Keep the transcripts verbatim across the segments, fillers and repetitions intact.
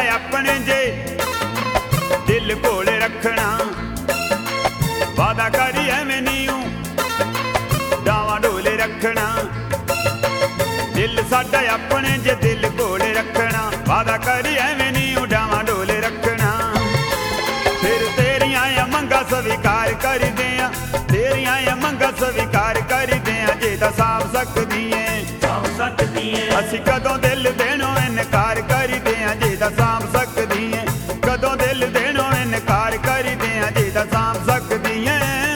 अपने जे दिल कोल रखना वादा करी एवें नीऊ डावां डोले रखना दिल साडा अपने जे दिल कोल रखना वादा करी एवें नीऊ डावां डोले रखना फिर तेरियां मंगा स्वीकार कर दियां तेरियां मंगा स्वीकार कर दियां जे तां सांभ सकदी ऐ असी कदों दिल देनों इनकार कर दियां जे तां सांभ सकदी ऐ कदों दिल देनों इनकार कर दियां जे तां सांभ सकदी ऐ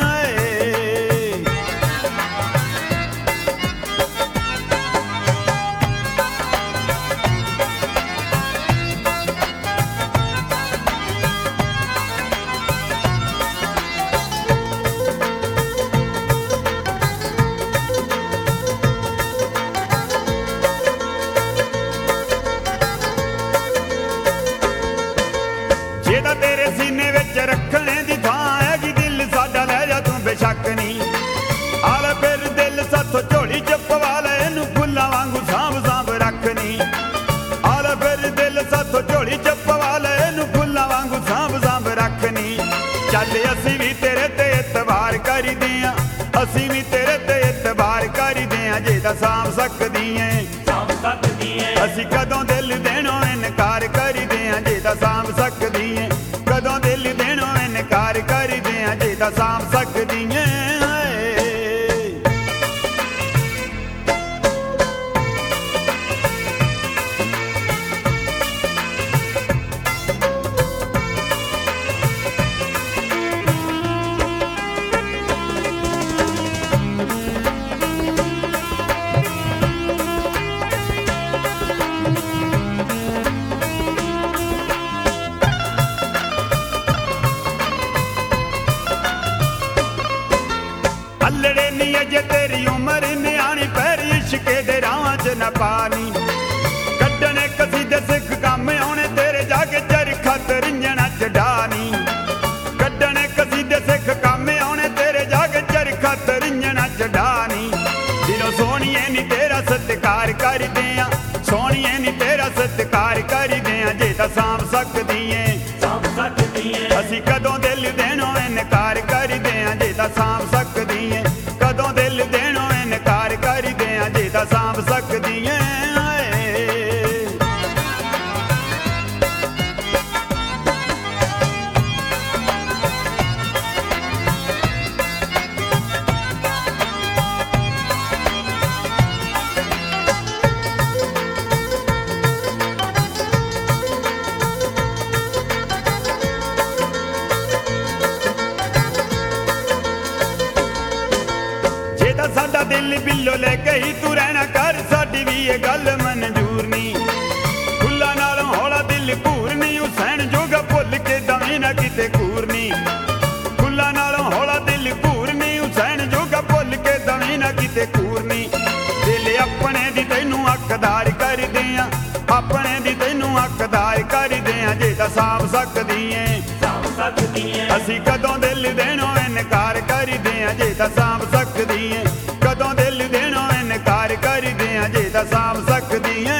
जेदा तेरे सीने विच रखने दी थां हैगी दिल साडा लै जा तूं बेशक नहीं आले फिर दिल साथों झोली च पवा ले इनू फुल्लां वांगू सांभ सांभ रखनी आले फिर दिल साथों झोली च पवा ले इनू फुल्लां वांगू सांभ सांभ रखनी चल असी भी तेरे ते इतबार करी दियां असी भी तेरे ते इतबार करी दियां जे तां सांभ सकदी ऐ असी कदों दिल देनों इनकार करी दियां जे तां सांभ सकदी ऐ कदों दिल देनों इनकार करी दियां जे तां सांभ सकदी ऐ अल्लड़े नी अजे तेरी उमर न्याणी पैर इश्के दे राहां च न पानी कड्डने कसीदे सिख कम आने तेरे जाके चरखा तरिंजणा च डानी कड्डने कसीदे सिख कम आने तेरे जाके चरखा तरिंजणा च डानी दिलों सोहणिए नी तेरा सत्कार कर दियां सोहणिए नी तेरा सत्कार कर दियां जे तां सांभ सकदी ऐ असी कदों दिल देनों इनकार कर दियां जे तां सांभ सकदी ऐ कदों दिल देनों इनकार कर दियां जे तां सांभ सकदी ऐ साडा दिल बिल्लो लेके ही तू रहना कर साडी भी ये गल मंजूर नहीं फुल्लां नालों हौला दिल घूर नहीं हुसैन जोगा भुल के दवी ना किते कूर नहीं फुल्लां नालों हौला दिल घूर नहीं हुसैन जोगा भुल के दवी ना किते कूर नहीं दिल अपने दी तैनू हकदार कर दियां अपने दी तैनू हकदार कर दियां जे तां सांभ सकदी ऐ असी कदों दिल देनों इनकार कर दियां जे तां सांभ सकदी ऐ कदों दिल देनों इनकार कर दियां जे तां सांभ सकदी ऐ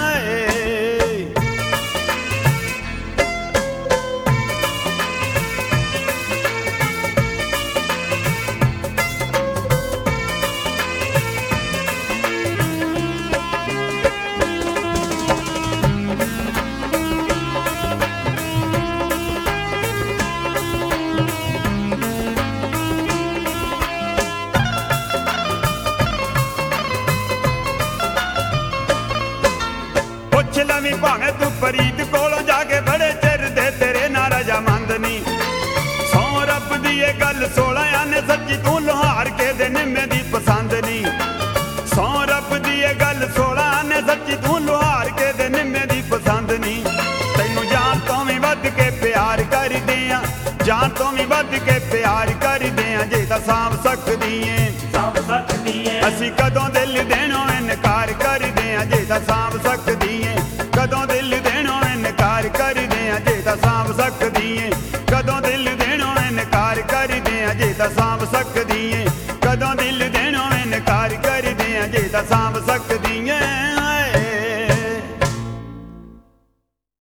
लवी भावें तू फरीद कोलों जाके बड़े चिर दे तेरे ना रजामंद नी सौ रब दी ये गल सोलह आने सच्ची तू लोहार के दे निम्मे दी पसंद नी सौ रब दी ये गल सोलह आने सच्ची तू लोहार के दे निम्मे दी पसंद नी तैनू जान तो भी वध के प्यार कर दियां जान तो भी वध के प्यार कर दियां जे तां सांभ सकदी ऐ असी कदों दिल देनों इनकार कर दियां जे तां सांभ सकदी ऐ कदों दिल देनों इनकार कर दियां जे तां सांभ सकदी ऐ कदों दिल देनों इनकार कर दियां जे तां सांभ सकदी ऐ कदों दिल देनों इनकार कर दियां जे तां सांभ सकदी ऐ